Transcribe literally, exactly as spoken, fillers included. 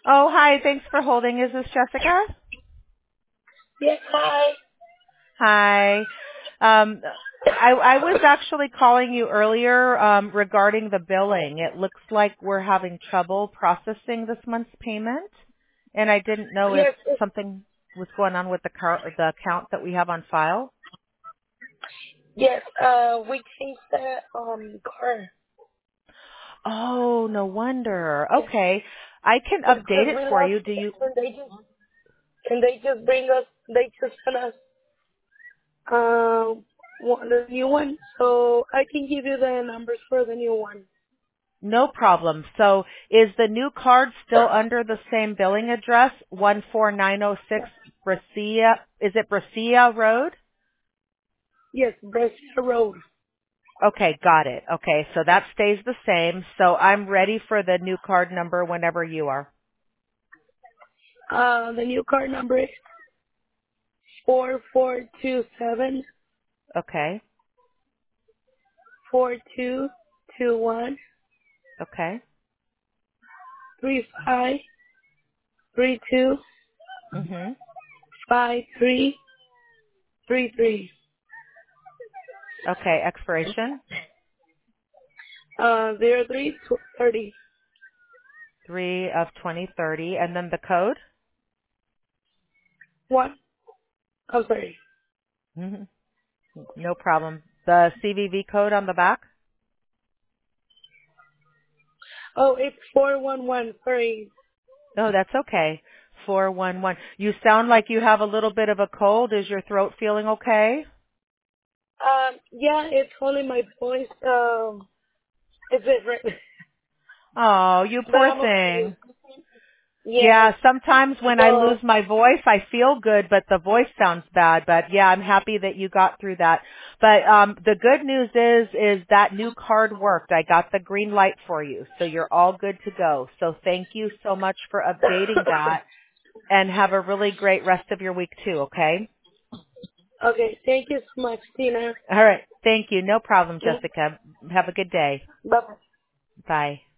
Oh, hi. Thanks for holding. Is this Jessica? Yes, hi. Hi. Um, I, I was actually calling you earlier um, regarding the billing. It looks like we're having trouble processing this month's payment, and I didn't know if Yes, it- something was going on with the car, the account that we have on file. yes. Uh, we changed the um car. Oh, no wonder. Yes, Okay. I can yes. update Because it we for lost you. Do it, you? and they just and they just bring us. They just sent us um one, the new one. So I can give you the numbers for the new one. No problem. So is the new card still under the same billing address, one four nine oh six Brescia, is it Brescia Road? Yes, Brescia Road. Okay, got it. Okay, so that stays the same. So I'm ready for the new card number whenever you are. Uh, the new card number is four four two seven Okay, four two two one okay. three five three two Mhm. five three three three. Okay, expiration Uh, zero three thirty. three of twenty thirty, and then the code? What? I'm sorry. Mhm. No problem. The C V V code on the back? Oh, it's four one one. Sorry. No, that's okay. four one one. You sound like you have a little bit of a cold. Is your throat feeling okay? Um, yeah, it's only my voice. Um, it's it right? Oh, you But poor I'm okay. thing. Yes. Yeah, sometimes when I lose So, my voice, I feel good, but the voice sounds bad. But yeah, I'm happy that you got through that. But um the good news is is that new card worked. I got the green light for you. So you're all good to go. So thank you so much for updating that and have a really great rest of your week too, okay? okay. Thank you so much, Tina. All right. Thank you. No problem, Jessica. Have a good day. Bye. Bye.